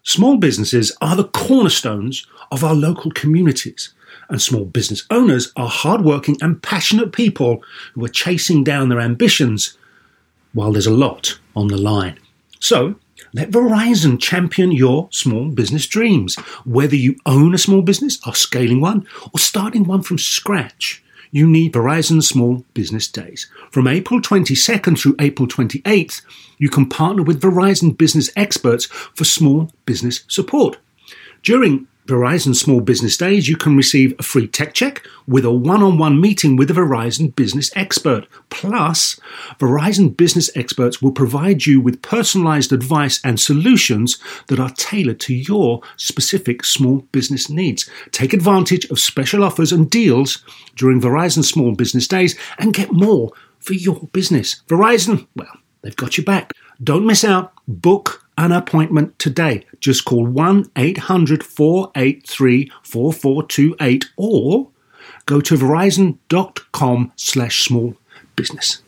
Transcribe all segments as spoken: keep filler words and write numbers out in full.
Small businesses are the cornerstones of our local communities, and small business owners are hardworking and passionate people who are chasing down their ambitions while there's a lot on the line. So, let Verizon champion your small business dreams. Whether you own a small business, are scaling one, or starting one from scratch, you need Verizon Small Business Days. From April twenty-second through April twenty-eighth, you can partner with Verizon business experts for small business support. During Verizon Small Business Days, you can receive a free tech check with a one-on-one meeting with a Verizon business expert. Plus, Verizon business experts will provide you with personalized advice and solutions that are tailored to your specific small business needs. Take advantage of special offers and deals during Verizon Small Business Days and get more for your business. Verizon, well, they've got your back. Don't miss out. Book an appointment today. Just call one eight hundred four eight three four four two eight or go to verizon.com slash small business.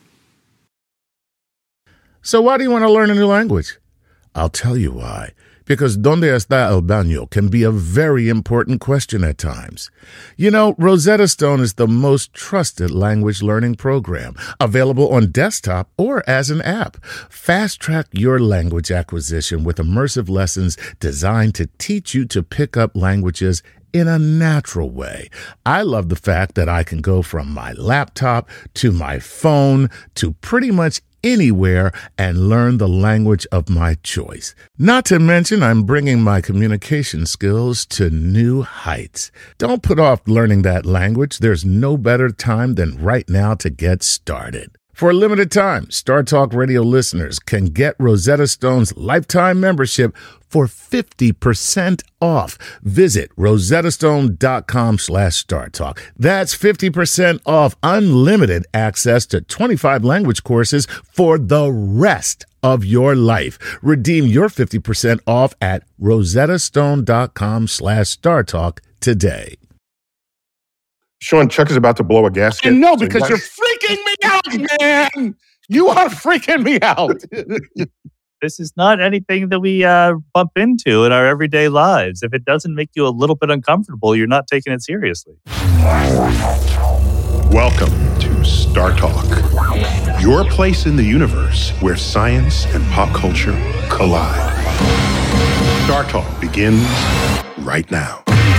So why do you want to learn a new language? I'll tell you why. Because ¿Dónde está el baño? Can be a very important question at times. You know, Rosetta Stone is the most trusted language learning program, available on desktop or as an app. Fast-track your language acquisition with immersive lessons designed to teach you to pick up languages in a natural way. I love the fact that I can go from my laptop to my phone to pretty much anywhere and learn the language of my choice. Not to mention, I'm bringing my communication skills to new heights. Don't put off learning that language. There's no better time than right now to get started. For a limited time, Star Talk Radio listeners can get Rosetta Stone's lifetime membership for fifty percent off. Visit rosettastone.com slash StarTalk. That's fifty percent off unlimited access to twenty-five language courses for the rest of your life. Redeem your fifty percent off at rosettastone.com slash StarTalk today. Sean, Chuck is about to blow a gasket. I know, because you're freaking me out, man. You are freaking me out. This is not anything that we uh, bump into in our everyday lives. If it doesn't make you a little bit uncomfortable, you're not taking it seriously. Welcome to Star Talk, your place in the universe where science and pop culture collide. Star Talk begins right now.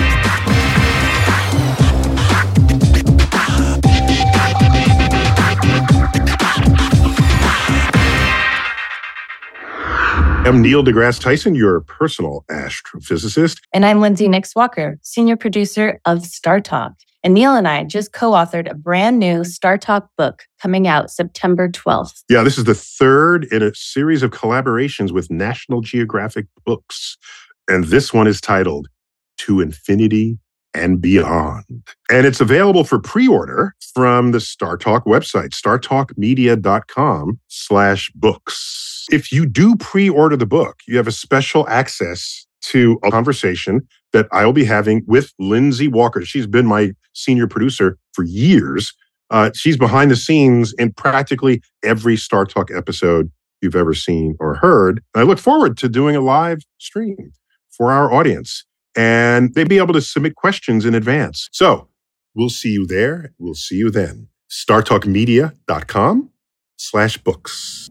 I'm Neil deGrasse Tyson, your personal astrophysicist. And I'm Lindsay Nix Walker, senior producer of Star Talk. And Neil and I just co-authored a brand new Star Talk book coming out September twelfth. Yeah, this is the third in a series of collaborations with National Geographic Books. And this one is titled To Infinity and Beyond. And it's available for pre-order from the Star Talk website, startalkmedia.com slash books. If you do pre-order the book, you have a special access to a conversation that I will be having with Lindsay Walker. She's been my senior producer for years. Uh, she's behind the scenes in practically every Star Talk episode you've ever seen or heard. And I look forward to doing a live stream for our audience. And they'd be able to submit questions in advance. So we'll see you there. We'll see you then. startalkmedia.com slash books.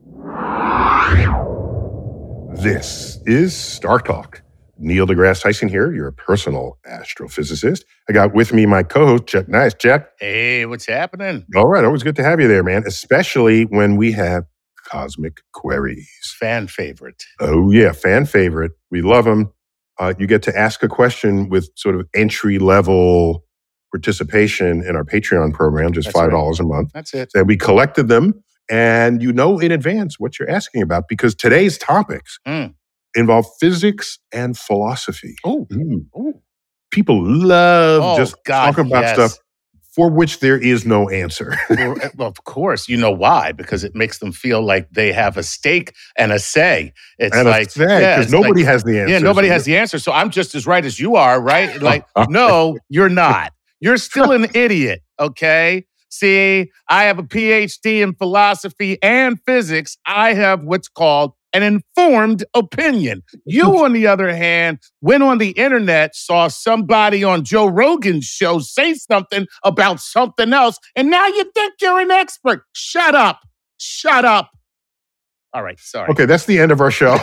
This is Star Talk. Neil deGrasse Tyson here, your personal astrophysicist. I got with me my co-host, Chuck Nice. Chuck. Hey, what's happening? All right. Always good to have you there, man. Especially when we have cosmic queries. Fan favorite. Oh, yeah. Fan favorite. We love them. Uh, you get to ask a question with sort of entry-level participation in our Patreon program, just That's five dollars right. a month. That's it. And we collected them, and you know in advance what you're asking about, because today's topics Mm. involve physics and philosophy. Oh, Mm. People love Oh, just God, talking about yes. stuff for which there is no answer. well, well, of course. You know why? Because it makes them feel like they have a stake and a say. It's and like, because yeah, it's nobody like, has the answer. yeah, nobody has the answer. So I'm just as right as you are, right? Like, no, you're not. You're still an idiot, okay? See, I have a P H D in philosophy and physics. I have what's called an informed opinion. You, on the other hand, went on the internet, saw somebody on Joe Rogan's show say something about something else, and now you think you're an expert. Shut up. Shut up. All right, sorry. Okay, that's the end of our show.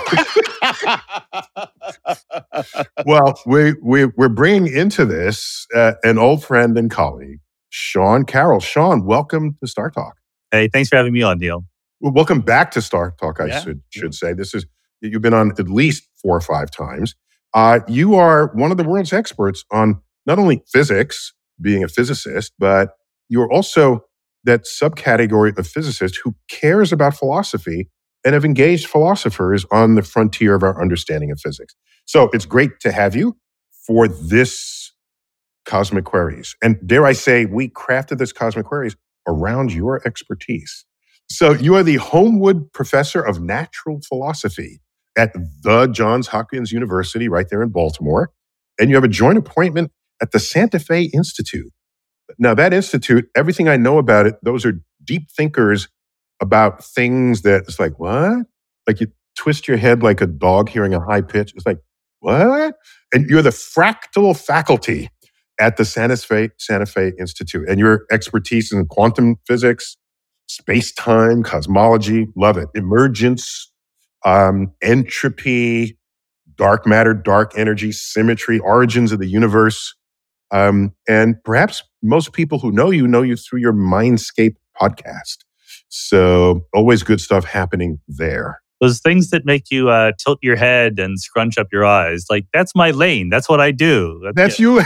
Well, we, we, we're bringing into this uh, an old friend and colleague, Sean Carroll. Sean, welcome to Star Talk. Hey, thanks for having me on, Neil. Well, welcome back to Star Talk, I Yeah. should, should say. This is, you've been on at least four or five times. Uh, you are one of the world's experts on not only physics, being a physicist, but you're also that subcategory of physicists who cares about philosophy and have engaged philosophers on the frontier of our understanding of physics. So it's great to have you for this Cosmic Queries. And dare I say, we crafted this Cosmic Queries around your expertise. So you are the Homewood Professor of Natural Philosophy at the Johns Hopkins University right there in Baltimore. And you have a joint appointment at the Santa Fe Institute. Now that institute, everything I know about it, those are deep thinkers about things that it's like, what? Like you twist your head like a dog hearing a high pitch. It's like, what? And you're the fractal faculty at the Santa Fe, Santa Fe Institute. And your expertise in quantum physics, space-time, cosmology, love it. Emergence, um, entropy, dark matter, dark energy, symmetry, origins of the universe. Um, and perhaps most people who know you know you through your Mindscape podcast. So always good stuff happening there. Those things that make you uh, tilt your head and scrunch up your eyes, like that's my lane. That's what I do. That's you.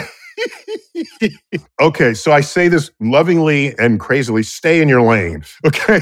Okay, so I say this lovingly and crazily, stay in your lane. Okay.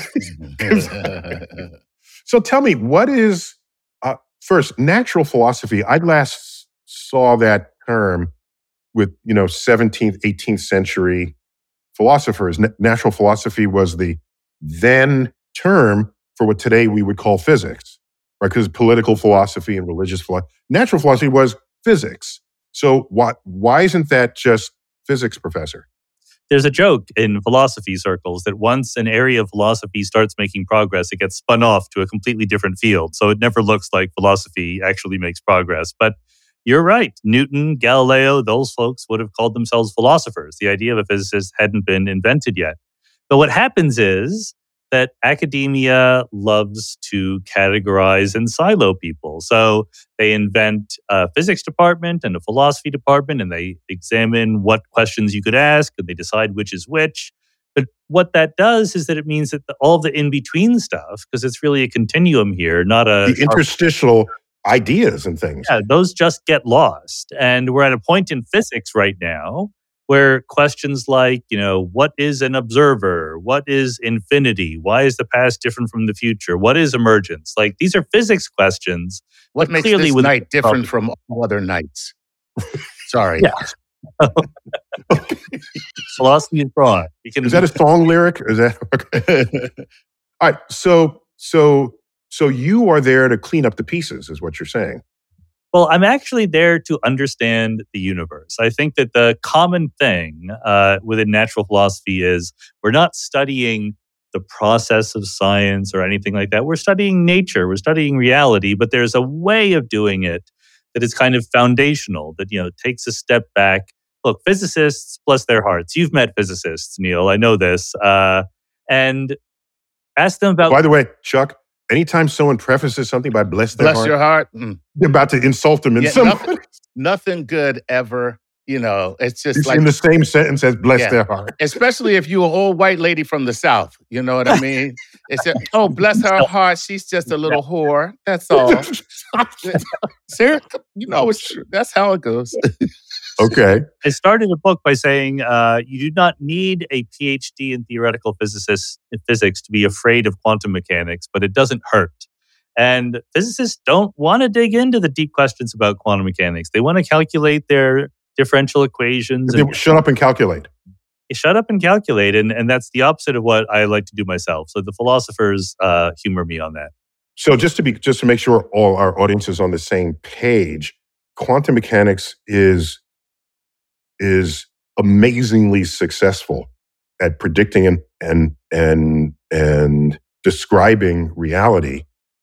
So tell me, what is, uh, first, natural philosophy? I last saw that term with, you know, seventeenth, eighteenth century philosophers. N- natural philosophy was the then term for what today we would call physics, right? Because political philosophy and religious philosophy, natural philosophy was physics. So why, why isn't that just physics, professor? There's a joke in philosophy circles that once an area of philosophy starts making progress, it gets spun off to a completely different field. So it never looks like philosophy actually makes progress. But you're right. Newton, Galileo, those folks would have called themselves philosophers. The idea of a physicist hadn't been invented yet. But what happens is that academia loves to categorize and silo people. So they invent a physics department and a philosophy department, and they examine what questions you could ask, and they decide which is which. But what that does is that it means that the, all the in-between stuff, because it's really a continuum here, not a... The interstitial ideas and things. Yeah, those just get lost. And we're at a point in physics right now where questions like, you know, what is an observer? What is infinity? Why is the past different from the future? What is emergence? Like, these are physics questions. What makes clearly this with- night different from all other nights? Sorry. Yeah. Philosophy is broad. You can, Is that a song lyric? Is that okay? All right. So, so, so you are there to clean up the pieces, is what you're saying. Well, I'm actually there to understand the universe. I think that the common thing uh, within natural philosophy is we're not studying the process of science or anything like that. We're studying nature. We're studying reality, but there's a way of doing it that is kind of foundational, that, you know, takes a step back. Look, physicists, bless their hearts. You've met physicists, Neil. I know this. Uh, and ask them about... By the way, Chuck, anytime someone prefaces something by bless their Bless heart, your heart. Mm. they're about to insult them in Yeah, some nothing, nothing good ever. You know, it's just it's like, in the same sentence as bless Yeah. their heart. especially if you're an old white lady from the South. You know what I mean? It's just, oh, bless her heart. She's just a little whore. That's all. Sir, you know, it's true. That's how it goes. Okay. I started a book by saying uh, you do not need a P H D in theoretical physicists, in physics to be afraid of quantum mechanics, but it doesn't hurt. And physicists don't want to dig into the deep questions about quantum mechanics. They want to calculate their differential equations. They And shut up and calculate. shut up and calculate. And, and that's the opposite of what I like to do myself. So the philosophers uh, humor me on that. So just to be just to make sure all our audience is on the same page, quantum mechanics is is amazingly successful at predicting and and and and describing reality.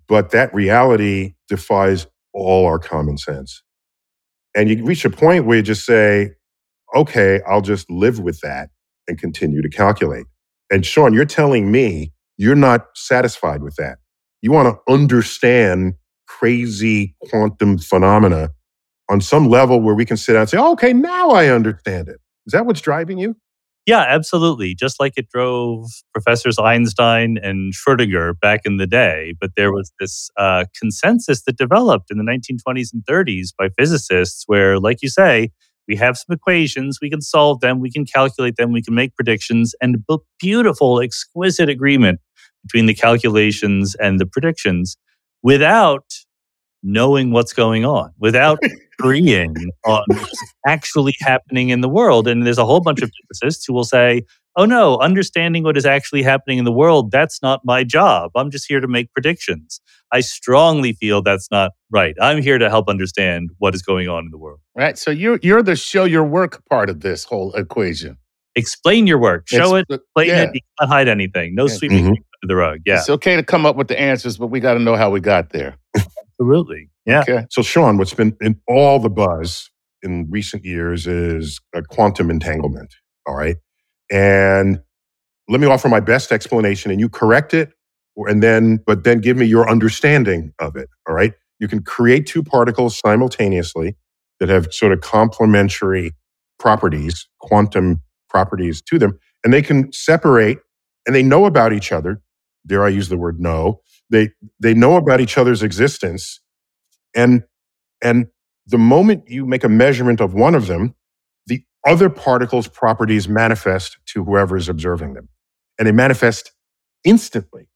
but that reality defies all our common sense. And you reach a point where you just say, okay, I'll just live with that and continue to calculate. And Sean, you're telling me you're not satisfied with that. You want to understand crazy quantum phenomena on some level where we can sit down and say, oh, okay, now I understand it. Is that what's driving you? Yeah, absolutely. Just like it drove Professors Einstein and Schrödinger back in the day. But there was this uh, consensus that developed in the nineteen twenties and thirties by physicists where, like you say, we have some equations, we can solve them, we can calculate them, we can make predictions, and a beautiful, exquisite agreement between the calculations and the predictions without knowing what's going on, without agreeing on what's actually happening in the world. And there's a whole bunch of physicists who will say, oh no, understanding what is actually happening in the world, that's not my job. I'm just here to make predictions. I strongly feel that's not right. I'm here to help understand what is going on in the world. Right. So you're you're the show your work part of this whole equation. Explain your work. Show It's- it. Explain yeah. it. You can't hide anything. No Yeah. sweeping Mhm. things under the rug. Yeah, It's okay to come up with the answers, but we got to know how we got there. absolutely. Yeah. Okay. So, Sean, what's been in all the buzz in recent years is a quantum entanglement. All right. And let me offer my best explanation and you correct it, or- and then, but then give me your understanding of it. All right. You can create two particles simultaneously that have sort of complementary properties, quantum properties to them, and they can separate and they know about each other. Dare I use the word know? They they know about each other's existence. And and the moment you make a measurement of one of them, the other particle's properties manifest to whoever is observing them. And they manifest instantly,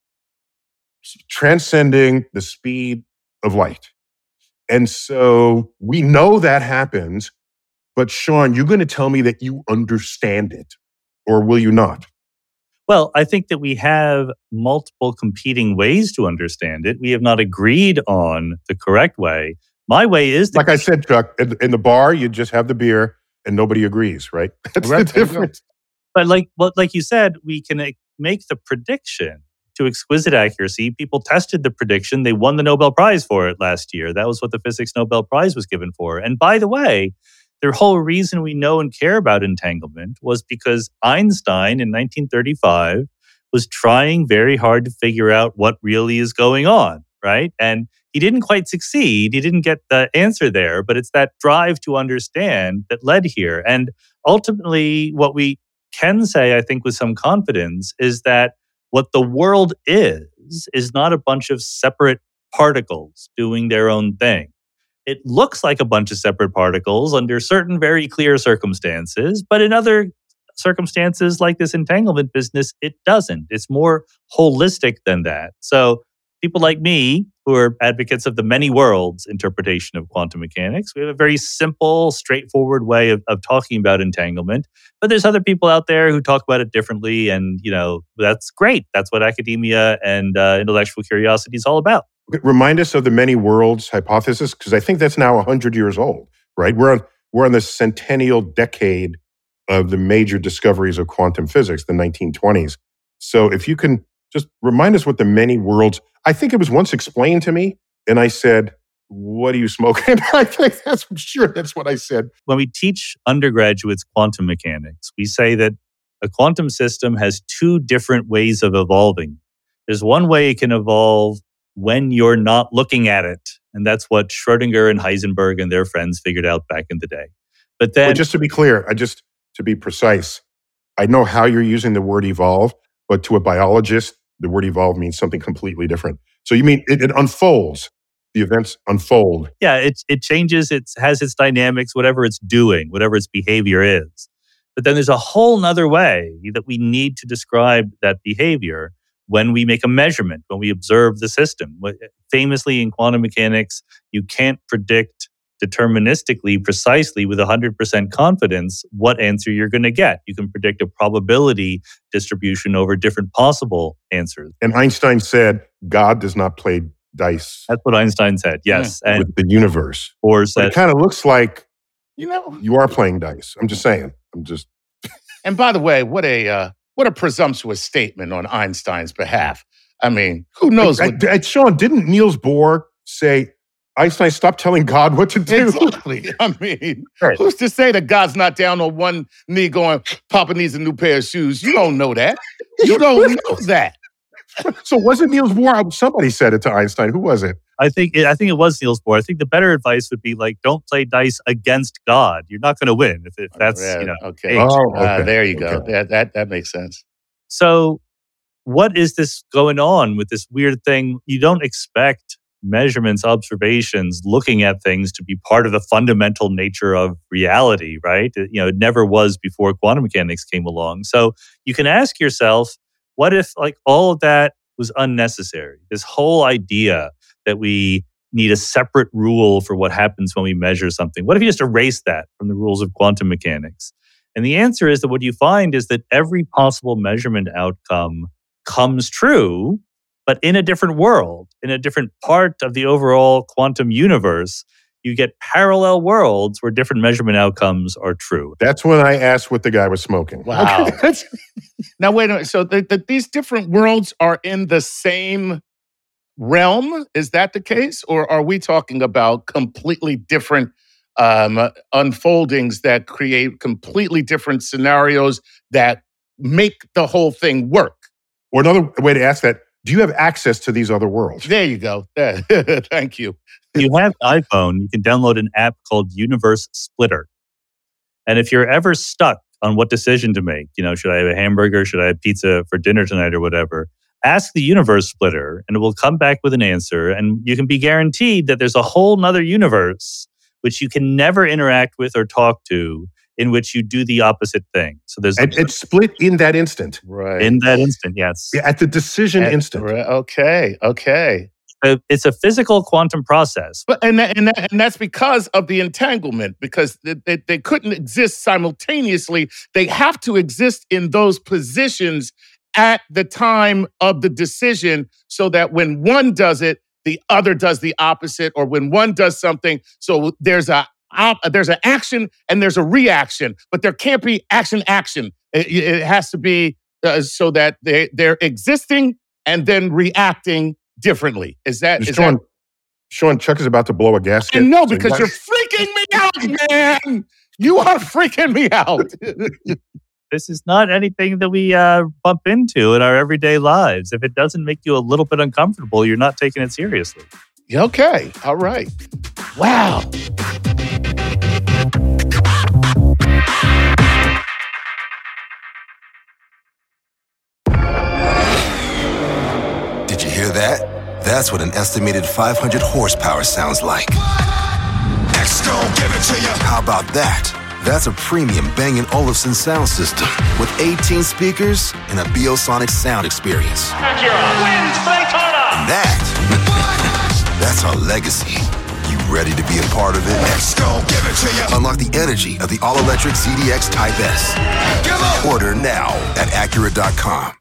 transcending the speed of light. And so we know that happens, but Sean, you're going to tell me that you understand it, or will you not? Well, I think that we have multiple competing ways to understand it. We have not agreed on the correct way. My way is the Like I said, Chuck, in, in the bar, you just have the beer and nobody agrees, right? That's Right, the there you go. difference. But like well, like you said, we can uh, make the prediction to exquisite accuracy. People tested the prediction. They won the Nobel Prize for it last year. That was what the Physics Nobel Prize was given for. And by the way, the whole reason we know and care about entanglement was because Einstein in nineteen thirty-five was trying very hard to figure out what really is going on, right? And he didn't quite succeed. He didn't get the answer there, but it's that drive to understand that led here. And ultimately, what we can say, I think, with some confidence, is that what the world is, is not a bunch of separate particles doing their own thing. It looks like a bunch of separate particles under certain very clear circumstances, but in other circumstances like this entanglement business, it doesn't. It's more holistic than that. So people like me, who are advocates of the many worlds interpretation of quantum mechanics, we have a very simple, straightforward way of, of talking about entanglement. But there's other people out there who talk about it differently, and you know that's great. That's what academia and uh, intellectual curiosity is all about. Remind us of the many worlds hypothesis, because I think that's now one hundred years old, right? We're on, we're on the centennial decade of the major discoveries of quantum physics, the nineteen twenties. So if you can just remind us what the many worlds, I think it was once explained to me, and I said, what are you smoking? I think that's, I'm sure that's what I said. When we teach undergraduates quantum mechanics, we say that a quantum system has two different ways of evolving. There's one way it can evolve when you're not looking at it. And that's what Schrödinger and Heisenberg and their friends figured out back in the day. But then, Well, just to be clear, I just, to be precise, I know how you're using the word evolve, but to a biologist, the word evolve means something completely different. So you mean it, it unfolds, the events unfold. yeah, it, it changes, it has its dynamics, whatever it's doing, whatever its behavior is. But then there's a whole nother way that we need to describe that behavior when we make a measurement, when we observe the system. Famously in quantum mechanics, you can't predict deterministically, precisely, with one hundred percent confidence what answer you're going to get. You can predict a probability distribution over different possible answers. And Einstein said, God does not play dice That's what Einstein said, yes. And with the universe. Bohr But said, it kind of looks like You know. you are playing dice. I'm just saying. I'm just, And by the way, what a uh, what a presumptuous statement on Einstein's behalf. I mean, who knows? I, what, I, Sean, didn't Niels Bohr say, Einstein, stop telling God what to do? exactly. I mean, Right. who's to say that God's not down on one knee going, Papa needs a new pair of shoes? You don't know that. You don't know that. So wasn't Niels Bohr? Somebody said it to Einstein. Who was it? I think it, I think it was Niels Bohr. I think the better advice would be like, don't play dice against God. You're not going to win if, if that's Yeah, you know. okay. age. Oh, Uh, okay. there you go. Okay. That, that that makes sense. So, what is this going on with this weird thing? You don't expect measurements, observations, looking at things to be part of the fundamental nature of reality, right? It, you know, it never was before quantum mechanics came along. So you can ask yourself, what if like all of that was unnecessary? This whole idea that we need a separate rule for what happens when we measure something. What if you just erase that from the rules of quantum mechanics? And the answer is that what you find is that every possible measurement outcome comes true, but in a different world, in a different part of the overall quantum universe. You get parallel worlds where different measurement outcomes are true. That's when I asked what the guy was smoking. Wow. Now, wait a minute. So the, the, these different worlds are in the same realm? Is that the case? Or are we talking about completely different um, unfoldings that create completely different scenarios that make the whole thing work? Or another way to ask that, do you have access to these other worlds? There you go. Thank you. If you have an iPhone, you can download an app called Universe Splitter. And if you're ever stuck on what decision to make, you know, should I have a hamburger? Should I have pizza for dinner tonight or whatever? Ask the Universe Splitter and it will come back with an answer. And you can be guaranteed that there's a whole nother universe which you can never interact with or talk to, in which you do the opposite thing. So there's And it's split in that instant. Right. in that instant, yes. Yeah, at the decision And- instant. right, Okay. Okay. Uh, It's a physical quantum process. But and that, and that, and that's because of the entanglement, because they, they, they couldn't exist simultaneously. They have to exist in those positions at the time of the decision, so that when one does it, the other does the opposite, or when one does something, so there's a op, there's an action and there's a reaction, but there can't be action action. It, it has to be uh, so that they they're existing and then reacting differently. Is that is Sean, that? Sean, Chuck is about to blow a gasket. And no, So because you you're freaking me out, man. You are freaking me out. This is not anything that we uh, bump into in our everyday lives. If it doesn't make you a little bit uncomfortable, you're not taking it seriously. Okay. All right. Wow. Did you hear that? That's what an estimated five hundred horsepower sounds like. Next, go give it to you. How about that? That's a premium Bang and Olufsen sound system with eighteen speakers and a Biosonic sound experience. And that, that's our legacy. You ready to be a part of it? Next, go give it to you. Unlock the energy of the all-electric Z D X Type S. Order now at Acura dot com.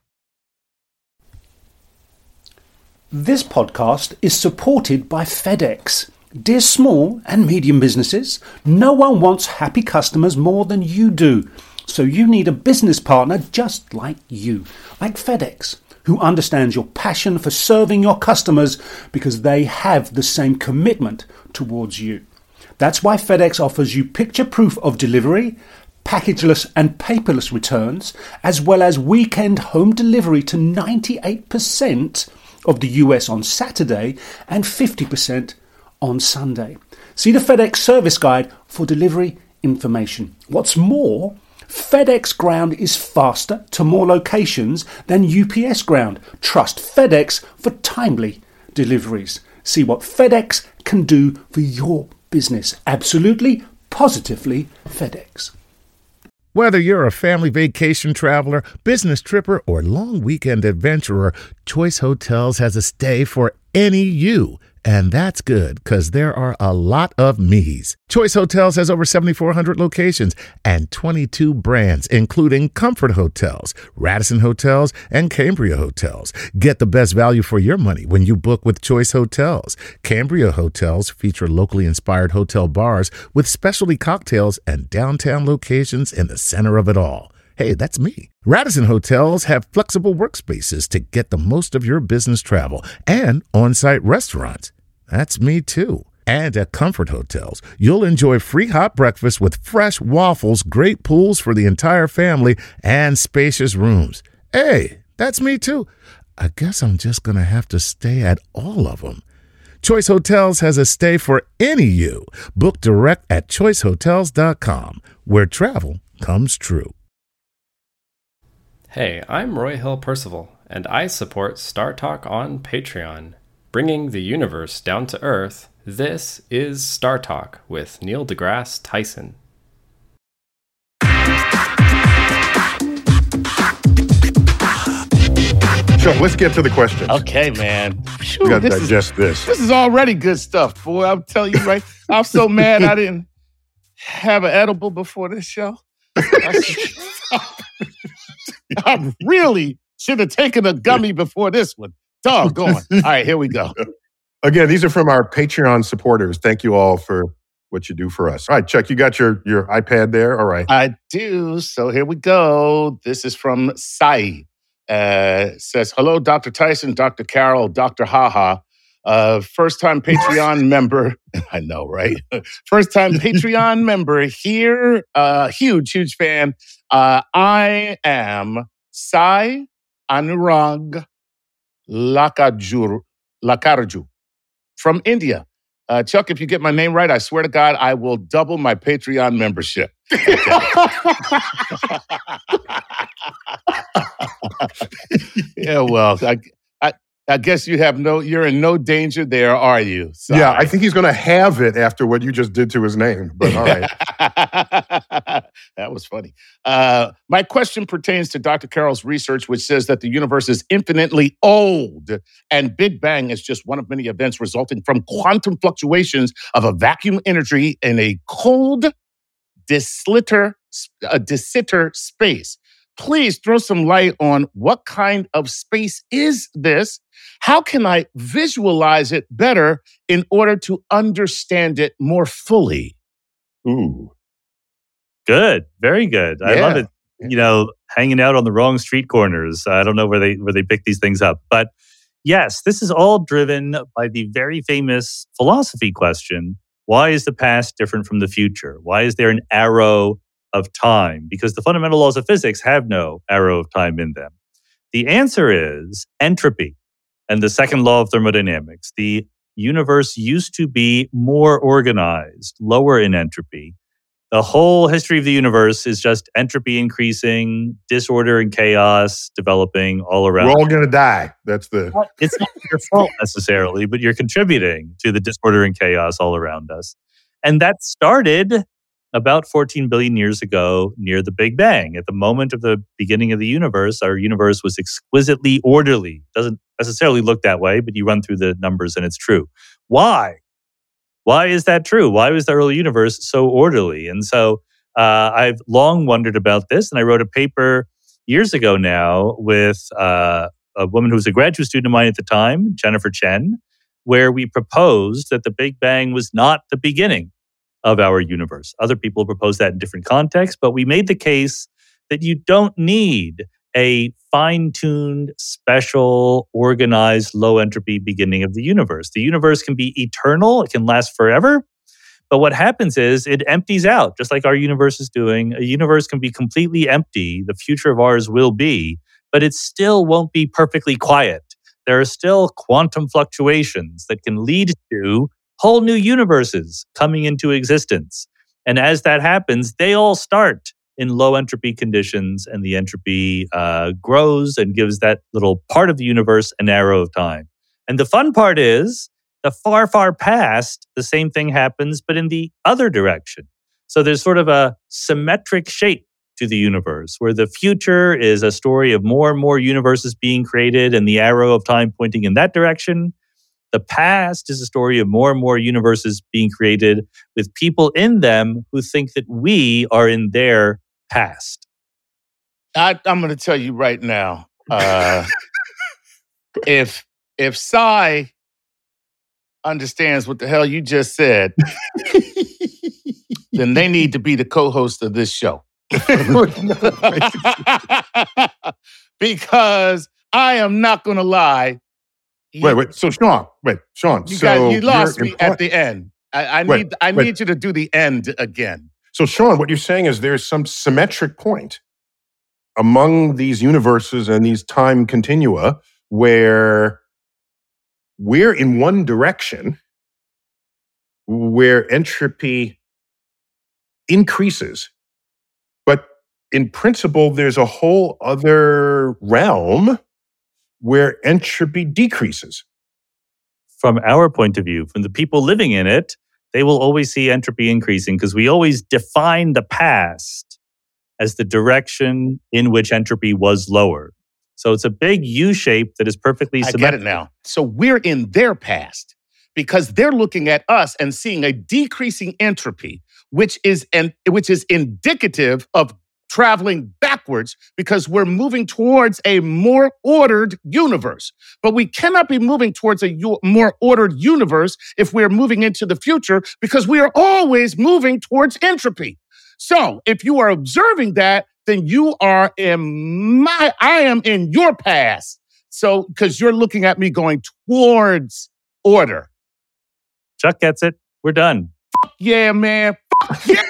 This podcast is supported by FedEx. Dear small and medium businesses, no one wants happy customers more than you do. So you need a business partner just like you, like FedEx, who understands your passion for serving your customers because they have the same commitment towards you. That's why FedEx offers you picture proof of delivery, packageless and paperless returns, as well as weekend home delivery to ninety-eight percent of the U S on Saturday and fifty percent on Sunday. See the FedEx service guide for delivery information. What's more, FedEx Ground is faster to more locations than U P S Ground. Trust FedEx for timely deliveries. See what FedEx can do for your business. Absolutely, positively FedEx. Whether you're a family vacation traveler, business tripper, or long weekend adventurer, Choice Hotels has a stay for any you. And that's good, because there are a lot of me's. Choice Hotels has over seventy-four hundred locations and twenty-two brands, including Comfort Hotels, Radisson Hotels, and Cambria Hotels. Get the best value for your money when you book with Choice Hotels. Cambria Hotels feature locally inspired hotel bars with specialty cocktails and downtown locations in the center of it all. Hey, that's me. Radisson Hotels have flexible workspaces to get the most of your business travel and on-site restaurants. That's me too. And at Comfort Hotels, you'll enjoy free hot breakfast with fresh waffles, great pools for the entire family, and spacious rooms. Hey, that's me too. I guess I'm just going to have to stay at all of them. Choice Hotels has a stay for any you. Book direct at choice hotels dot com, where travel comes true. Hey, I'm Roy Hill Percival, and I support Star Talk on Patreon. Bringing the universe down to Earth, this is Star Talk with Neil deGrasse Tyson. Chuck, let's get to the questions. Okay, man. Whew, We got to this digest is, this. This is already good stuff, boy. I'll tell you right. I'm so mad I didn't have an edible before this show. I really should have taken a gummy before this one. Doggone. All right, here we go. Again, these are from our Patreon supporters. Thank you all for what you do for us. All right, Chuck, you got your, your iPad there? All right. I do. So here we go. This is from Sai. Uh, says, hello, Doctor Tyson, Doctor Carol, Doctor Haha. Uh, first-time Patreon member. I know, right? First-time Patreon member here. Uh, huge, huge fan. Uh, I am Sai Anurag Lakajur, Lakaraju from India. Uh, Chuck, if you get my name right, I swear to God, I will double my Patreon membership. Yeah, well, I, I, I guess you have no, you're in no danger there, are you? Sorry. Yeah, I think he's going to have it after what you just did to his name. But all right. That was funny. Uh, my question pertains to Doctor Carroll's research, which says that the universe is infinitely old, and Big Bang is just one of many events resulting from quantum fluctuations of a vacuum energy in a cold, desitter, a desitter space. Please throw some light on what kind of space is this? How can I visualize it better in order to understand it more fully? Ooh. Good. Very good. I Yeah. love it. You know, hanging out on the wrong street corners. I don't know where they where they pick these things up. But yes, this is all driven by the very famous philosophy question. Why is the past different from the future? Why is there an arrow of time? Because the fundamental laws of physics have no arrow of time in them. The answer is entropy and the second law of thermodynamics. The universe used to be more organized, lower in entropy. The whole history of the universe is just entropy increasing, disorder and chaos developing all around. We're all going to die. That's the... It's not your fault necessarily, but you're contributing to the disorder and chaos all around us. And that started about fourteen billion years ago near the Big Bang. At the moment of the beginning of the universe, our universe was exquisitely orderly. Doesn't necessarily look that way, but you run through the numbers and it's true. Why? Why is that true? Why was the early universe so orderly? And so uh, I've long wondered about this, and I wrote a paper years ago now with uh, a woman who was a graduate student of mine at the time, Jennifer Chen, where we proposed that the Big Bang was not the beginning of our universe. Other people proposed that in different contexts, but we made the case that you don't need a fine-tuned, special, organized, low-entropy beginning of the universe. The universe can be eternal. It can last forever. But what happens is it empties out, just like our universe is doing. A universe can be completely empty. The future of ours will be, but it still won't be perfectly quiet. There are still quantum fluctuations that can lead to whole new universes coming into existence. And as that happens, they all start in low entropy conditions, and the entropy uh, grows and gives that little part of the universe an arrow of time. And the fun part is, the far, far past, the same thing happens, but in the other direction. So there's sort of a symmetric shape to the universe, where the future is a story of more and more universes being created and the arrow of time pointing in that direction. The past is a story of more and more universes being created with people in them who think that we are in their past. I, I'm going to tell you right now, uh, if if Sai understands what the hell you just said, then they need to be the co-host of this show. Because I am not going to lie. Wait, wait. So Sean, wait, Sean. You, so got, you lost you're me imply- at the end. I, I Wait, need I wait. need you to do the end again. So Sean, what you're saying is there's some symmetric point among these universes and these time continua where we're in one direction where entropy increases. But in principle, there's a whole other realm where entropy decreases. From our point of view, from the people living in it, they will always see entropy increasing because we always define the past as the direction in which entropy was lower. So it's a big U shape that is perfectly I symmetrical. get it now. So we're in their past because they're looking at us and seeing a decreasing entropy, which is an, which is indicative of traveling backwards because we're moving towards a more ordered universe. But we cannot be moving towards a u- more ordered universe if we're moving into the future because we are always moving towards entropy. So if you are observing that, then you are in my, I am in your past. So, because you're looking at me going towards order. Chuck gets it. We're done. Yeah, man. Yeah.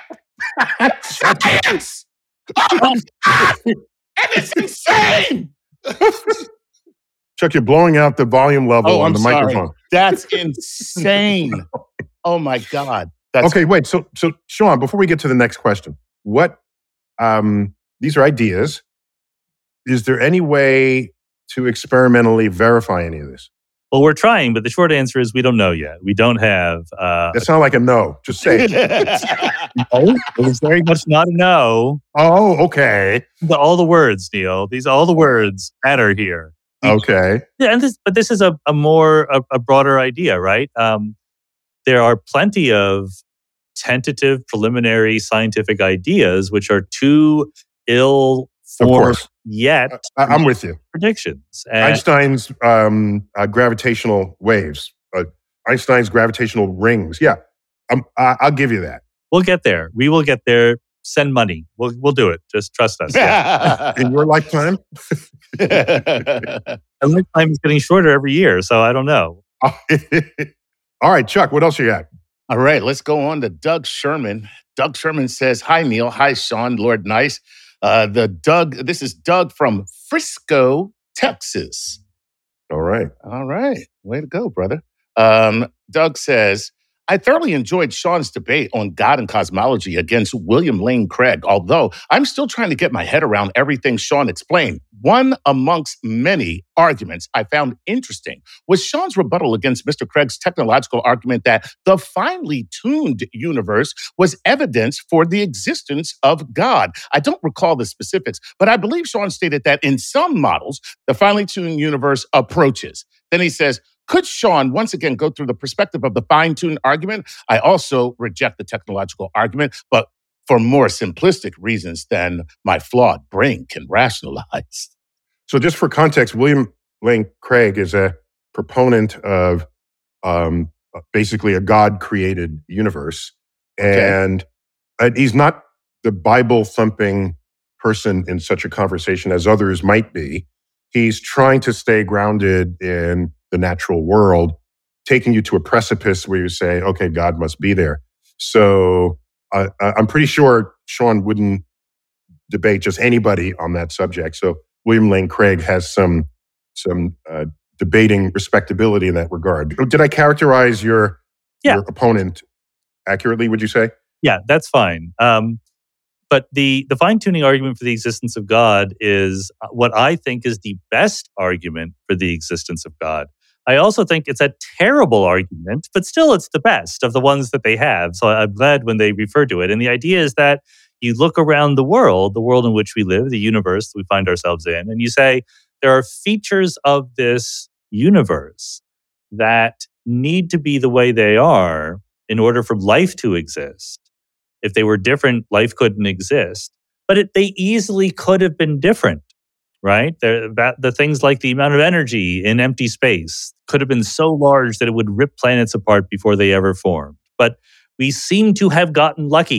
Science. Oh, and it's insane. Chuck, you're blowing out the volume level Oh, on I'm the sorry. microphone. That's insane. Oh my God. That's Okay, wait. So, so Sean, before we get to the next question, what? Um, these are ideas. Is there any way to experimentally verify any of this? Well, we're trying, but the short answer is we don't know yet. We don't have. Uh, That sounds like a no. Just say it. no, it was very much not a no. Oh, okay. The, all the words, Neil. These all the words matter here. Okay. Yeah, and this, but this is a, a more a, a broader idea, right? Um, there are plenty of tentative, preliminary scientific ideas which are too ill Of formed course. yet. I, I'm with you. Predictions. And Einstein's um, uh, gravitational waves, uh, Einstein's gravitational rings. Yeah, um, I, I'll give you that. we'll get there. We will get there. Send money. We'll we'll do it. Just trust us. Yeah. In your lifetime? And lifetime is getting shorter every year, so I don't know. All right, Chuck, what else you got? All right, let's go on to Doug Sherman. Doug Sherman says, hi, Neil. Hi, Sean. Lord Nice. Uh, the Doug, this is Doug from Frisco, Texas. All right. All right. Way to go, brother. Um, Doug says, I thoroughly enjoyed Sean's debate on God and cosmology against William Lane Craig, although I'm still trying to get my head around everything Sean explained. One amongst many arguments I found interesting was Sean's rebuttal against Mister Craig's technological argument that the finely tuned universe was evidence for the existence of God. I don't recall the specifics, but I believe Sean stated that in some models, the finely tuned universe approaches. Then he says, could Sean once again go through the perspective of the fine-tuned argument? I also reject the technological argument, but for more simplistic reasons than my flawed brain can rationalize. So just for context, William Lane Craig is a proponent of um, basically a God-created universe. Okay. And uh, he's not the Bible-thumping person in such a conversation as others might be. He's trying to stay grounded in the natural world, taking you to a precipice where you say, okay, God must be there. So uh, I'm pretty sure Sean wouldn't debate just anybody on that subject. So William Lane Craig has some some uh, debating respectability in that regard. Did I characterize your, Yeah. your opponent accurately, would you say? Yeah, that's fine. Um, but the the fine tuning argument for the existence of God is what I think is the best argument for the existence of God. I also think it's a terrible argument, but still it's the best of the ones that they have. So I'm glad when they refer to it. And the idea is that you look around the world, the world in which we live, the universe that we find ourselves in, and you say, there are features of this universe that need to be the way they are in order for life to exist. If they were different, life couldn't exist. But it, they easily could have been different. Right? The, the things like the amount of energy in empty space could have been so large that it would rip planets apart before they ever formed. But we seem to have gotten lucky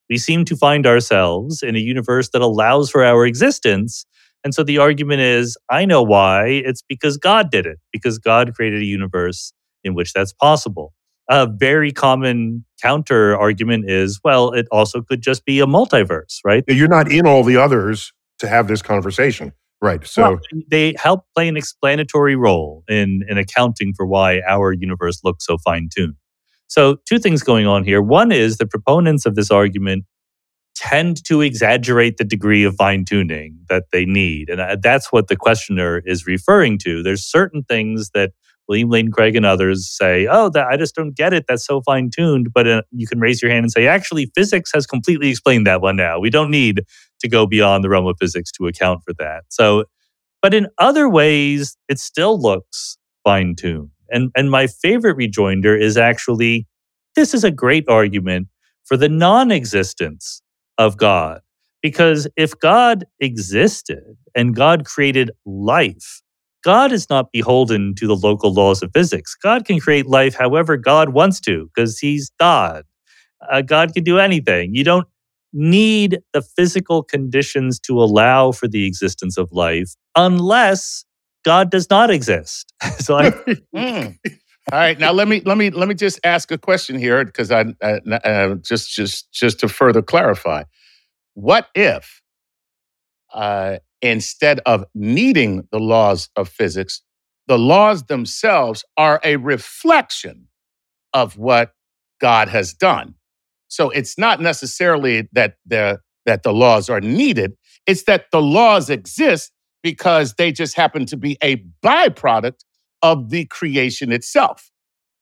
We seem to find ourselves in a universe that allows for our existence. And so the argument is, I know why. It's because God did it, because God created a universe in which that's possible. A very common counter argument is, well, it also could just be a multiverse, right? You're not in all the others to have this conversation. Right. So well, they help play an explanatory role in, in accounting for why our universe looks so fine-tuned. So two things going on here. One is the proponents of this argument tend to exaggerate the degree of fine-tuning that they need. And that's what the questioner is referring to. There's certain things that William Lane Craig and others say, oh, that, I just don't get it. That's so fine-tuned. But uh, you can raise your hand and say, actually, physics has completely explained that one now. We don't need to go beyond the realm of physics to account for that. So, but in other ways, it still looks fine-tuned. And, and my favorite rejoinder is actually, this is a great argument for the non-existence of God. Because if God existed and God created life, God is not beholden to the local laws of physics. God can create life however God wants to, because he's God. Uh, God can do anything. You don't need the physical conditions to allow for the existence of life unless God does not exist. So I, mm. All right, now let me let me let me just ask a question here, because I uh, uh, just just just to further clarify. What if uh, instead of needing the laws of physics, the laws themselves are a reflection of what God has done? So it's not necessarily that the that the laws are needed; it's that the laws exist because they just happen to be a byproduct of the creation itself.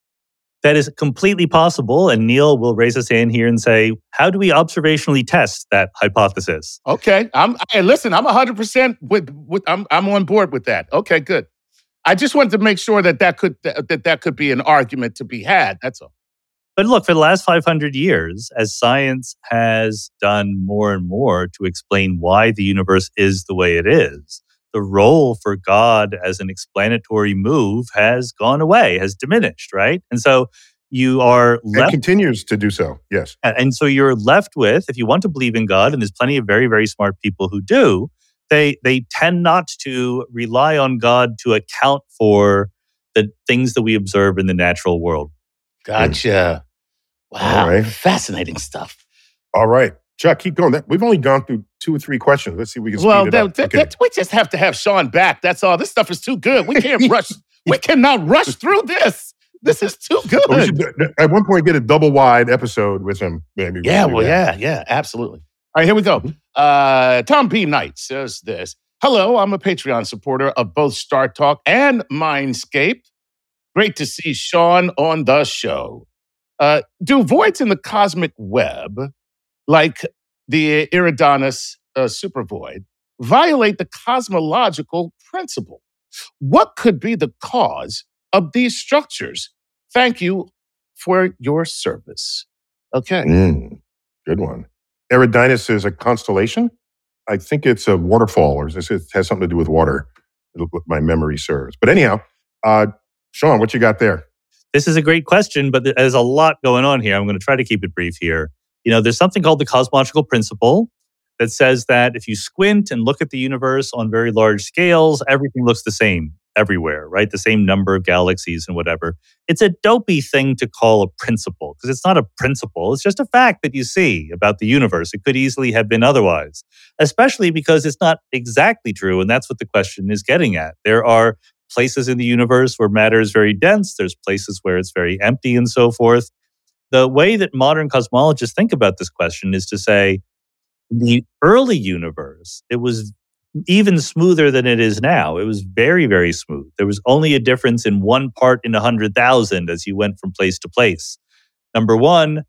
That is completely possible, and Neil will raise his hand here and say, how do we observationally test that hypothesis? Okay, I'm hey, listen, I'm one hundred percent with, with I'm I'm on board with that. Okay, good. I just wanted to make sure that that could that that could be an argument to be had. That's all. But look, for the last five hundred years, as science has done more and more to explain why the universe is the way it is, the role for God as an explanatory move has gone away, has diminished, right? And so you are left... It continues to do so, yes. And so you're left with, if you want to believe in God, and there's plenty of very, very smart people who do, they they tend not to rely on God to account for the things that we observe in the natural world. Gotcha. Wow, All right. Fascinating stuff. All right. Chuck, keep going. We've only gone through two or three questions. Let's see if we can speed Well, it that, up. that, Okay. that, we just have to have Sean back. That's all. This stuff is too good. We can't rush. We cannot rush through this. This is too good. Well, we should, at one point, get a double wide episode with him. Maybe yeah, we'll do well, that. yeah, yeah, absolutely. All right, here we go. Uh, Tom B. Knight says this. Hello, I'm a Patreon supporter of both Star Talk and Mindscape. Great to see Sean on the show. Uh, do voids in the cosmic web, like the Eridanus uh, supervoid, violate the cosmological principle? What could be the cause of these structures? Thank you for your service. Okay. Mm, good one. Eridanus is a constellation. I think it's a waterfall, or it has something to do with water, if my memory serves. But anyhow, uh, Sean, what you got there? This is a great question, but there's a lot going on here. I'm going to try to keep it brief here. You know, there's something called the cosmological principle that says that if you squint and look at the universe on very large scales, everything looks the same everywhere, right? The same number of galaxies and whatever. It's a dopey thing to call a principle, because it's not a principle. It's just a fact that you see about the universe. It could easily have been otherwise, especially because it's not exactly true. And that's what the question is getting at. There are places in the universe where matter is very dense. There's places where it's very empty and so forth. The way that modern cosmologists think about this question is to say, in the early universe, it was even smoother than it is now. It was very, very smooth. There was only a difference in one part in a hundred thousand as you went from place to place. Number one,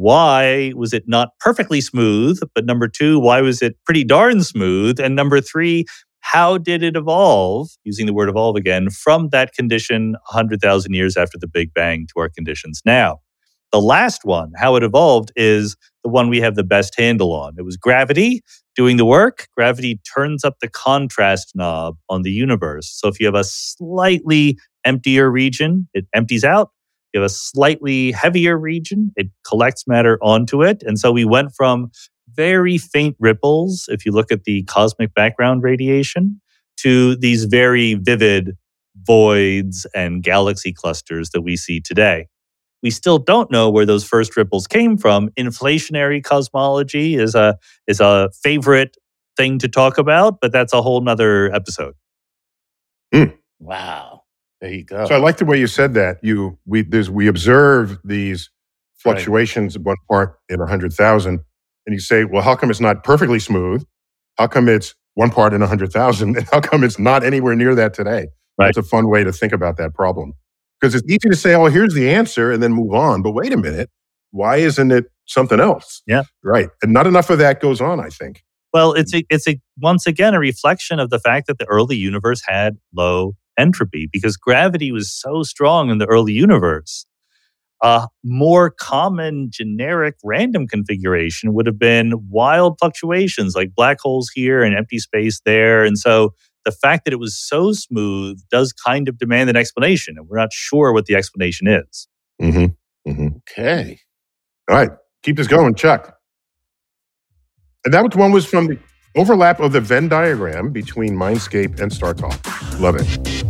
why was it not perfectly smooth? But number two, why was it pretty darn smooth? And number three, how did it evolve, using the word evolve again, from that condition one hundred thousand years after the Big Bang to our conditions now? The last one, how it evolved, is the one we have the best handle on. It was gravity doing the work. Gravity turns up the contrast knob on the universe. So if you have a slightly emptier region, it empties out. You have a slightly heavier region. It collects matter onto it. And so we went from very faint ripples, if you look at the cosmic background radiation, to these very vivid voids and galaxy clusters that we see today. We still don't know where those first ripples came from. Inflationary cosmology is a is a favorite thing to talk about, but that's a whole nother episode. Mm. Wow. There you go. So I like the way you said that. You we there's we observe these fluctuations of one part in a hundred thousand, and you say, well, how come it's not perfectly smooth? How come it's one part in a hundred thousand? And how come it's not anywhere near that today? Right. That's a fun way to think about that problem. Because it's easy to say, oh, here's the answer, and then move on. But wait a minute, why isn't it something else? Yeah. Right. And not enough of that goes on, I think. Well, it's a, it's a, once again a reflection of the fact that the early universe had low entropy because gravity was so strong in the early universe. A more common generic random configuration would have been wild fluctuations like black holes here and empty space there. And so the fact that it was so smooth does kind of demand an explanation, and we're not sure what the explanation is. Mm-hmm. Mm-hmm. Okay. All right. Keep this going, Chuck. And that one was from the overlap of the Venn diagram between Mindscape and StarTalk. Love it.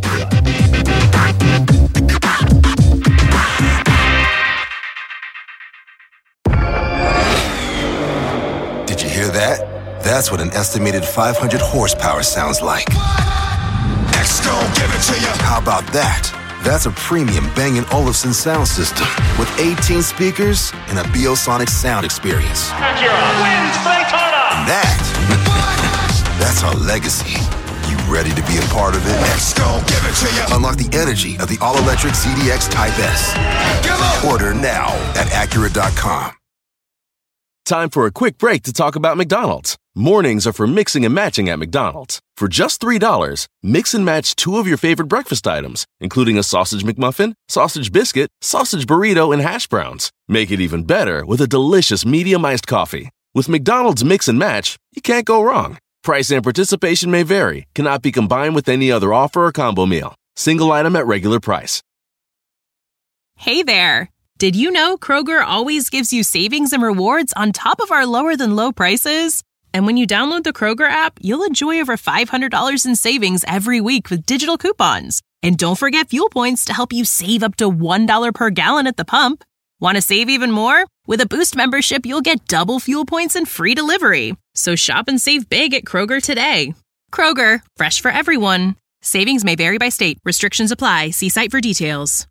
Did you hear that? That's what an estimated five hundred horsepower sounds like. X gon' give it to you. How about that? That's a premium Bang and Olufsen sound system with eighteen speakers and a Biosonic sound experience. wins Daytona. And that, that's our legacy. You ready to be a part of it? X gon' give it to you. Unlock the energy of the all-electric Z D X Type S. Order now at Acura dot com. Time for a quick break to talk about McDonald's. Mornings are for mixing and matching at McDonald's. For just three dollars, mix and match two of your favorite breakfast items, including a sausage McMuffin, sausage biscuit, sausage burrito, and hash browns. Make it even better with a delicious medium iced coffee. With McDonald's Mix and Match, you can't go wrong. Price and participation may vary, cannot be combined with any other offer or combo meal. Single item at regular price. Hey there! Did you know Kroger always gives you savings and rewards on top of our lower than low prices? And when you download the Kroger app, you'll enjoy over five hundred dollars in savings every week with digital coupons. And don't forget fuel points to help you save up to one dollar per gallon at the pump. Want to save even more? With a Boost membership, you'll get double fuel points and free delivery. So shop and save big at Kroger today. Kroger, fresh for everyone. Savings may vary by state. Restrictions apply. See site for details.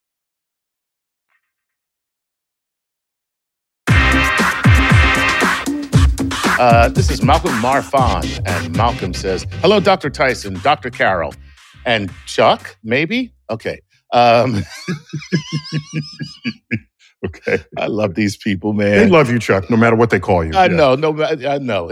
Uh, this is Malcolm Marfan, and Malcolm says, hello, Doctor Tyson, Doctor Carol, and Chuck, maybe? Okay. Um, okay. I love these people, man. They love you, Chuck, no matter what they call you. I Yeah. know, no, I know.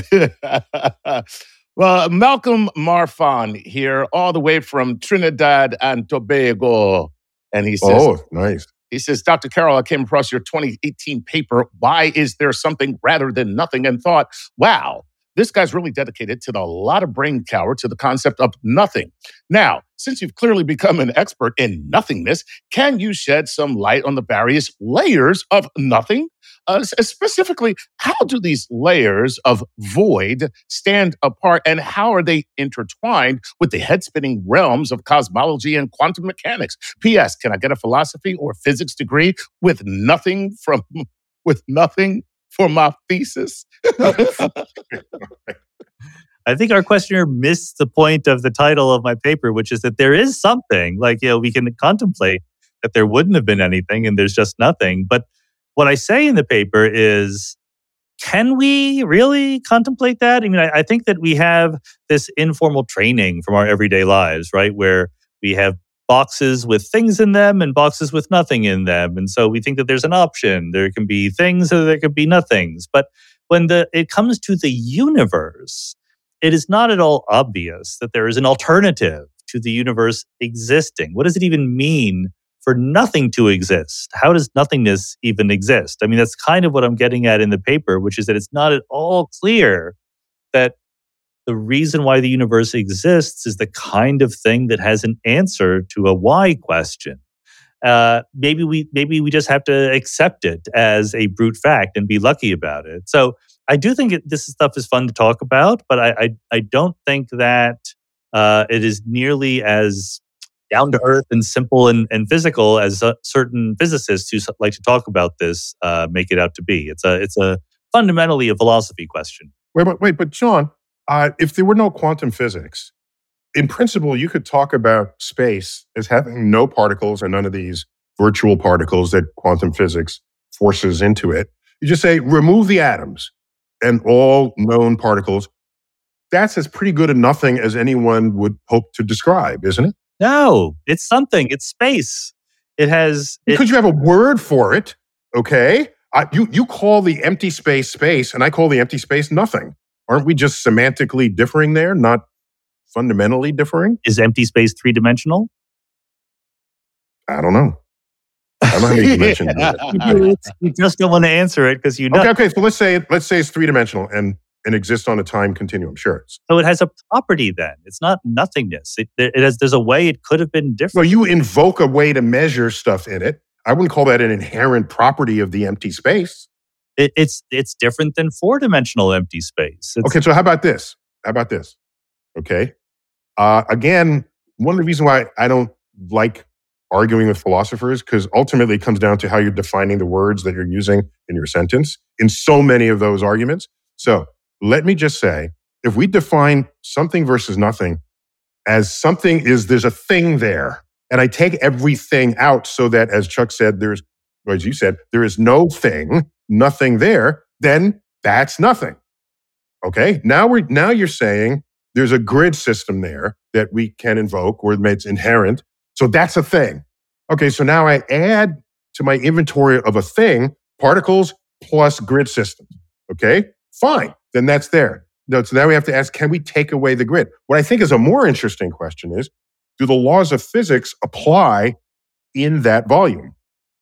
Well, Malcolm Marfan here, all the way from Trinidad and Tobago. And he says, Oh, nice. He says, Doctor Carroll, I came across your twenty eighteen paper, Why Is There Something Rather Than Nothing? And thought, wow, this guy's really dedicated to the, a lot of brain power to the concept of nothing. Now, since you've clearly become an expert in nothingness, can you shed some light on the various layers of nothing? Uh, specifically, how do these layers of void stand apart, and how are they intertwined with the head-spinning realms of cosmology and quantum mechanics? P S. Can I get a philosophy or physics degree with nothing from with nothing for my thesis? I think our questioner missed the point of the title of my paper, which is that there is something. Like, you know, we can contemplate that there wouldn't have been anything and there's just nothing. But what I say in the paper is, can we really contemplate that? I mean, I, I think that we have this informal training from our everyday lives, right? Where we have boxes with things in them and boxes with nothing in them. And so we think that there's an option. There can be things or there could be nothings. But when the it comes to the universe, it is not at all obvious that there is an alternative to the universe existing. What does it even mean for nothing to exist? How does nothingness even exist? I mean, that's kind of what I'm getting at in the paper, which is that it's not at all clear that the reason why the universe exists is the kind of thing that has an answer to a why question. uh, maybe we maybe we just have to accept it as a brute fact and be lucky about it. So I do think it, this stuff is fun to talk about, but I I, I don't think that uh, it is nearly as down to earth and simple and, and physical as uh, certain physicists who like to talk about this uh, make it out to be. It's a it's a fundamentally a philosophy question. Wait, wait, wait, but John, uh, if there were no quantum physics, in principle, you could talk about space as having no particles or none of these virtual particles that quantum physics forces into it. You just say, remove the atoms and all known particles. That's as pretty good a nothing as anyone would hope to describe, isn't it? No, it's something. It's space. It has... It, because you have a word for it, okay? I, you, you call the empty space space, and I call the empty space nothing. Aren't we just semantically differing there, not fundamentally differing? Is empty space three-dimensional? I don't know. I don't know how many dimensions. you, you just don't want to answer it because you know. Okay, okay. So let's say let's say it's three-dimensional and and exists on a time continuum. Sure. So it has a property then. It's not nothingness. It, it has. There's a way it could have been different. Well, you invoke a way to measure stuff in it. I wouldn't call that an inherent property of the empty space. It, it's it's different than four-dimensional empty space. It's, okay, so how about this? How about this? Okay. Uh, again, one of the reasons why I don't like arguing with philosophers, because ultimately it comes down to how you're defining the words that you're using in your sentence in so many of those arguments. So let me just say, if we define something versus nothing as something is there's a thing there, and I take everything out so that, as Chuck said, there's, or as you said, there is no thing, nothing there, then that's nothing. Okay? Now we're now you're saying there's a grid system there that we can invoke or it's inherent. So that's a thing. Okay, so now I add to my inventory of a thing particles plus grid system. Okay, fine. Then that's there. No, so now we have to ask, can we take away the grid? What I think is a more interesting question is, do the laws of physics apply in that volume?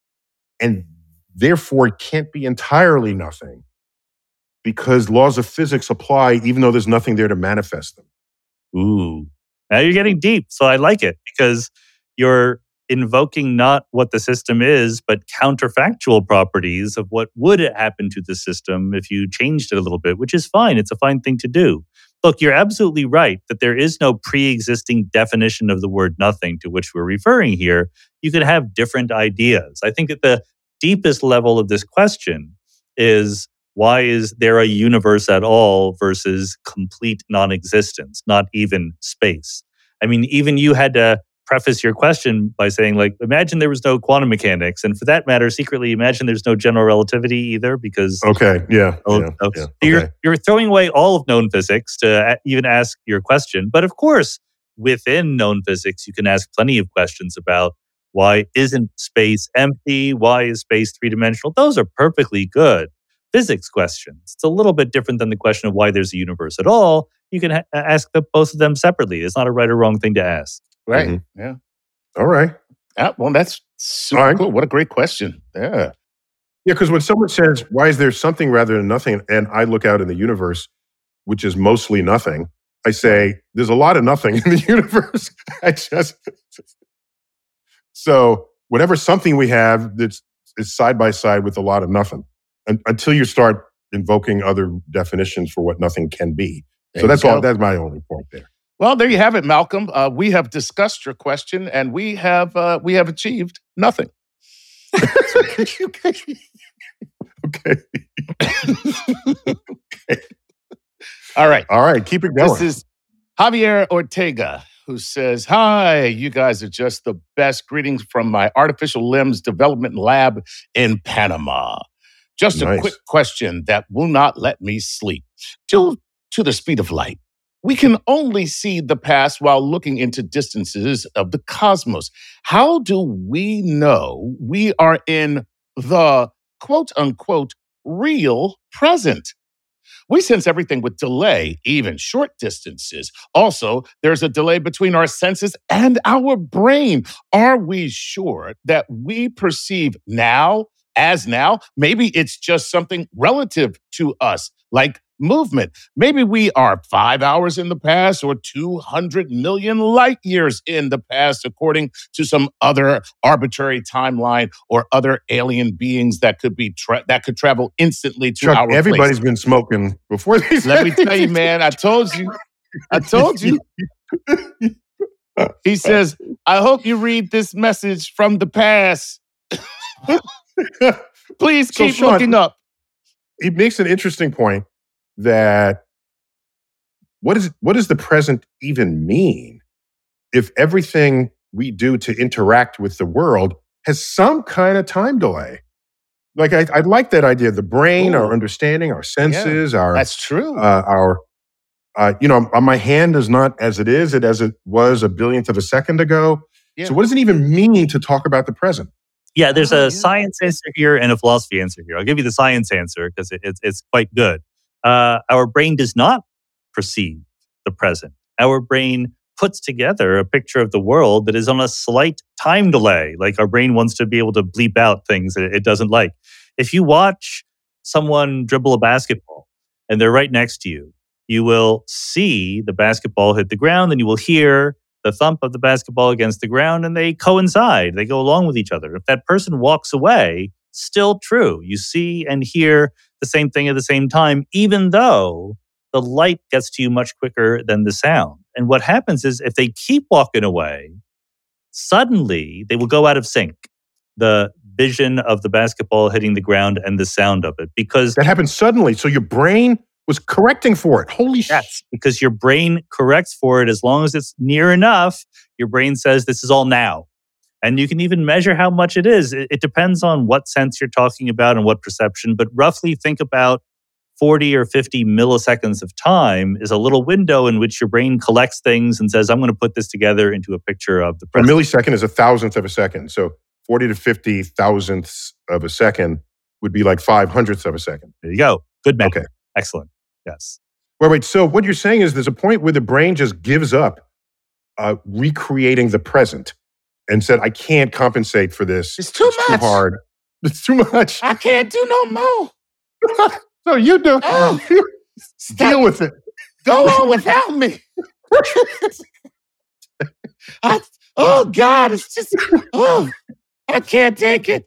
And therefore, it can't be entirely nothing because laws of physics apply even though there's nothing there to manifest them. Ooh, now you're getting deep. So I like it because you're invoking not what the system is, but counterfactual properties of what would happen to the system if you changed it a little bit, which is fine. It's a fine thing to do. Look, you're absolutely right that there is no pre-existing definition of the word nothing to which we're referring here. You could have different ideas. I think that the deepest level of this question is, why is there a universe at all versus complete non-existence, not even space? I mean, even you had to preface your question by saying, like, imagine there was no quantum mechanics. And for that matter, secretly imagine there's no general relativity either because... Okay, yeah. Oh, yeah, oh, yeah so you're, okay. you're throwing away all of known physics to a- even ask your question. But of course, within known physics, you can ask plenty of questions about why isn't space empty? Why is space three-dimensional? Those are perfectly good physics questions. It's a little bit different than the question of why there's a universe at all. You can ha- ask the, both of them separately. It's not a right or wrong thing to ask. Right. Mm-hmm. Yeah. All right. Yeah, well, that's super right. cool. What a great question. Yeah. Yeah, because when someone says, why is there something rather than nothing? And I look out in the universe, which is mostly nothing, I say, there's a lot of nothing in the universe. I just... So whatever something we have that's is side by side with a lot of nothing, and, until you start invoking other definitions for what nothing can be. There so that's you all. go. That's my only point there. Well, there you have it, Malcolm. Uh, we have discussed your question, and we have uh, we have achieved nothing. okay. okay. okay. All right. All right. Keep it going. This is Javier Ortega, who says, hi, you guys are just the best. Greetings from my artificial limbs development lab in Panama. Just a Nice. quick question that will not let me sleep. Due to the speed of light, we can only see the past while looking into distances of the cosmos. How do we know we are in the quote unquote real present? We sense everything with delay, even short distances. Also, there's a delay between our senses and our brain. Are we sure that we perceive now as now? Maybe it's just something relative to us, like movement. Maybe we are five hours in the past or two hundred million light years in the past, according to some other arbitrary timeline or other alien beings that could be tra- that could travel instantly to Chuck, our everybody's place. been smoking before these. Let me tell you, man, I told you. I told you. He says, I hope you read this message from the past. Please So, keep Sean, looking up. He makes an interesting point that what is what does the present even mean if everything we do to interact with the world has some kind of time delay? Like I, I like that idea. The brain, Ooh. our understanding, our senses, our That's true. uh, our uh, you know, my hand is not as it is, it as it was a billionth of a second ago. Yeah. So what does it even mean to talk about the present? Yeah, there's Oh, a yeah. science answer here and a philosophy answer here. I'll give you the science answer because it, it's it's quite good. Uh, our brain does not perceive the present. Our brain puts together a picture of the world that is on a slight time delay. Like our brain wants to be able to bleep out things that it doesn't like. If you watch someone dribble a basketball and they're right next to you, you will see the basketball hit the ground and you will hear the thump of the basketball against the ground, and they coincide. They go along with each other. If that person walks away, still true. You see and hear the same thing at the same time, even though the light gets to you much quicker than the sound. And what happens is if they keep walking away, suddenly they will go out of sync. The vision of the basketball hitting the ground and the sound of it, because That happens suddenly. So your brain was correcting for it. Holy shit. Yes, because your brain corrects for it as long as it's near enough. Your brain says this is all now. And you can even measure how much it is. It, it depends on what sense you're talking about and what perception, but roughly think about forty or fifty milliseconds of time is a little window in which your brain collects things and says, I'm going to put this together into a picture of the A present. millisecond is a thousandth of a second. So forty to fifty thousandths of a second would be like five hundredths of a second. There you go. Good math. Okay. Excellent. Yes. Wait, wait. So what you're saying is there's a point where the brain just gives up uh, recreating the present and said, I can't compensate for this. It's too much. Too hard. It's too much. I can't do no more. So you do. Oh, Deal with it. Go on without me. I, oh, God, it's just, oh, I can't take it.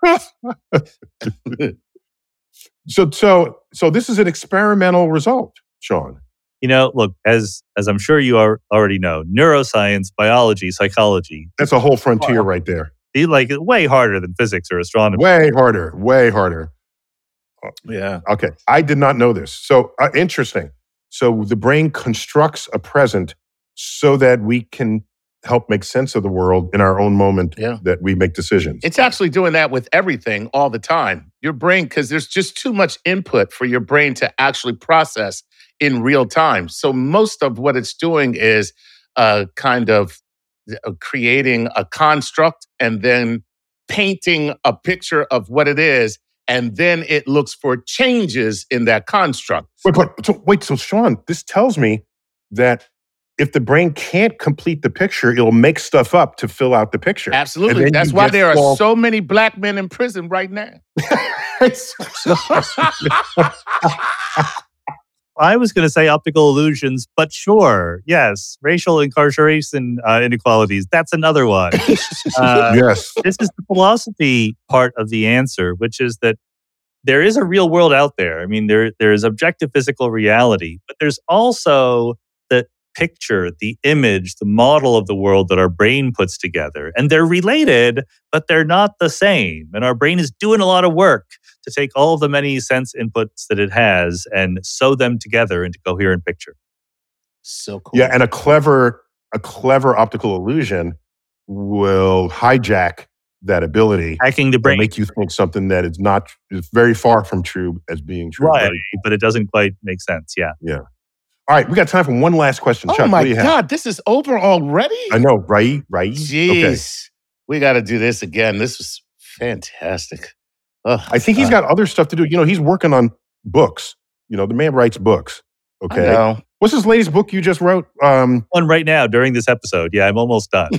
So, so, so this is an experimental result, Sean. You know, look, as as I'm sure you are already know, neuroscience, biology, psychology, That's a whole frontier right there. be like way harder than physics or astronomy. Way harder. Way harder. Yeah. Okay. I did not know this. So uh, interesting. So the brain constructs a present so that we can help make sense of the world in our own moment Yeah. that we make decisions. It's actually doing that with everything all the time. Your brain, because there's just too much input for your brain to actually process in real time. So most of what it's doing is uh, kind of uh, creating a construct and then painting a picture of what it is. And then it looks for changes in that construct. Wait, but, so, wait, so Sean, this tells me that if the brain can't complete the picture, it'll make stuff up to fill out the picture. Absolutely. And then That's you why get there are false- so many black men in prison right now. I was going to say optical illusions, but sure, yes, racial incarceration uh, inequalities. That's another one. Uh, yes. This is the philosophy part of the answer, which is that there is a real world out there. I mean, there there is objective physical reality, but there's also the picture, the image, the model of the world that our brain puts together. And they're related, but they're not the same. And our brain is doing a lot of work to take all the many sense inputs that it has and sew them together into coherent picture. So cool. Yeah, and a clever, a clever optical illusion will hijack that ability Hacking the and brain. make you think something that is not is very far from true as being true. Right, but it doesn't quite make sense. Yeah. Yeah. All right, we got time for one last question. Oh Chuck, my what do you have? God, this is over already? I know, right? Right? Jeez. Okay. We got to do this again. This was fantastic. Ugh, I think he's uh, got other stuff to do. You know, he's working on books. You know, the man writes books. I Okay. know. What's this latest book you just wrote? Um, One right now during this episode. Yeah, I'm almost done.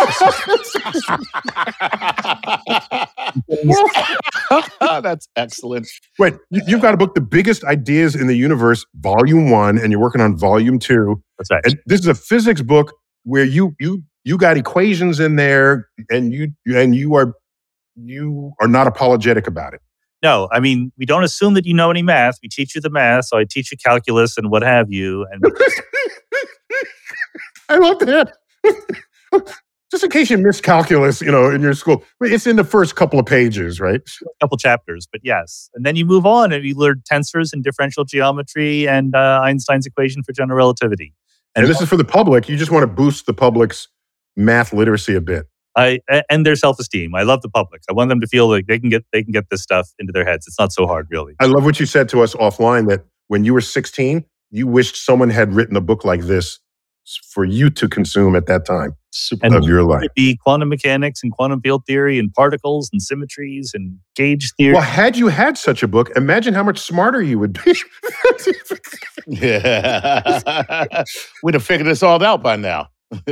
That's excellent. Wait, you- you've got a book, The Biggest Ideas in the Universe, Volume One, and you're working on Volume Two. That's right. And this is a physics book where you you you got equations in there, and you and you are you are not apologetic about it. No, I mean, we don't assume that you know any math. We teach you the math, so I teach you calculus and what have you. And I love that. Just in case you missed calculus, you know, in your school, it's in the first couple of pages, right? a couple chapters, but yes. And then you move on and you learn tensors and differential geometry and uh, Einstein's equation for general relativity. And this is for the public. You just want to boost the public's math literacy a bit. I and their self-esteem. I love the public. I want them to feel like they can get they can get this stuff into their heads. It's not so hard, really. I love what you said to us offline, that when you were sixteen, you wished someone had written a book like this for you to consume at that time And of your life. It'd be quantum mechanics and quantum field theory and particles and symmetries and gauge theory. Well, had you had such a book, imagine how much smarter you would be. Yeah. We'd have figured this all out by now.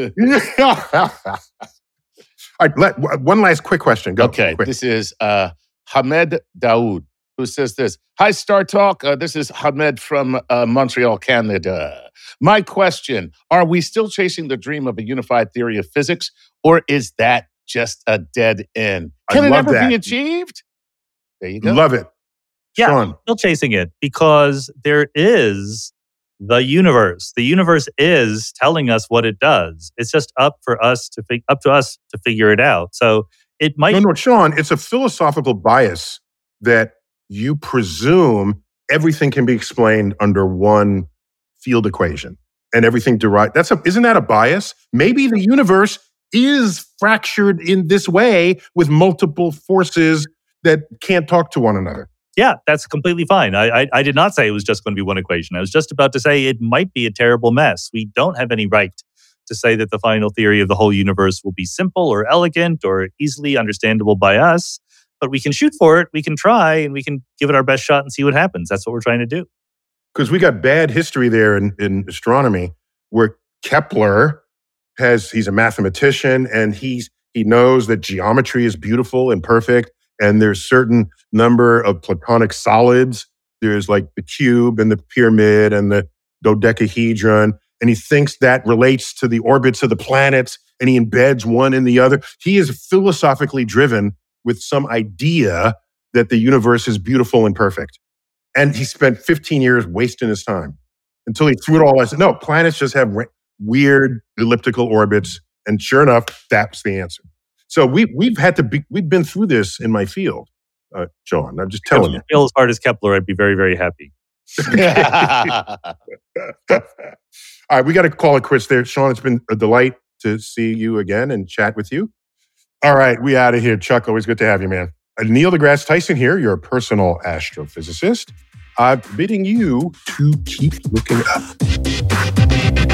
All right, let, one last quick question. Go. Okay, Quick. this is uh, Hamed Daoud, who says this. Hi, Star Talk. Uh, this is Hamed from uh, Montreal, Canada. My question, are we still chasing the dream of a unified theory of physics, or is that just a dead end? I Can it love ever that. be achieved? There you go. Love it. Yeah, Sean. still chasing it because there is the universe. The universe is telling us what it does. It's just up for us to fig- up to us to figure it out. So it might. No, no, Sean, it's a philosophical bias that you presume everything can be explained under one field equation and everything derived. That's a, isn't that a bias? Maybe the universe is fractured in this way with multiple forces that can't talk to one another. Yeah, that's completely fine. I, I I did not say it was just going to be one equation. I was just about to say it might be a terrible mess. We don't have any right to say that the final theory of the whole universe will be simple or elegant or easily understandable by us. But we can shoot for it, we can try, and we can give it our best shot and see what happens. That's what we're trying to do. Because we got bad history there in, in astronomy, where Kepler has, he's a mathematician and he's he knows that geometry is beautiful and perfect. And there's certain number of Platonic solids. There's like the cube and the pyramid and the dodecahedron. And he thinks that relates to the orbits of the planets and he embeds one in the other. He is philosophically driven with some idea that the universe is beautiful and perfect. And he spent fifteen years wasting his time until he threw it all. I said, no, planets just have re- weird elliptical orbits. And sure enough, that's the answer. So we, we've had to be, we've been through this in my field, uh, John. I'm just telling If you. I feel as hard as Kepler, I'd be very, very happy. All right, we got to call it quits there. Sean, it's been a delight to see you again and chat with you. All right, we out of here. Chuck, always good to have you, man. Uh, Neil deGrasse Tyson here, your personal astrophysicist. I'm bidding you to keep looking up.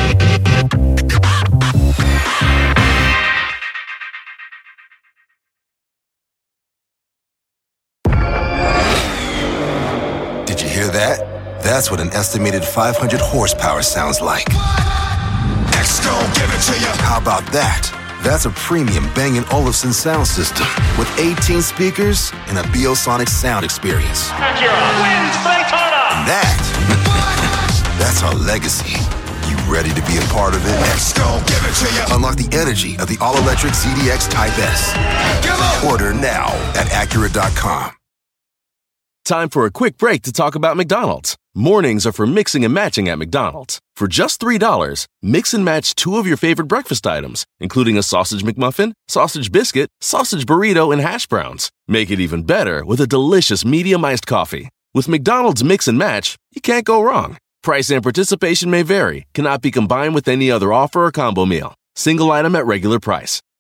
Did you hear that? That's what an estimated five hundred horsepower sounds like. Next, gon' give it to you. How about that? That's a premium Bang and Olufsen sound system with eighteen speakers and a Biosonic sound experience. Acura wins Daytona. And that, that's our legacy. You ready to be a part of it? Next, gon' give it to you. Unlock the energy of the all-electric Z D X Type S. Order now at Acura dot com. Time for a quick break to talk about McDonald's. Mornings are for mixing and matching at McDonald's. For just three dollars, mix and match two of your favorite breakfast items, including a sausage McMuffin, sausage biscuit, sausage burrito, and hash browns. Make it even better with a delicious medium iced coffee. With McDonald's Mix and Match, you can't go wrong. Price and participation may vary, cannot be combined with any other offer or combo meal. Single item at regular price.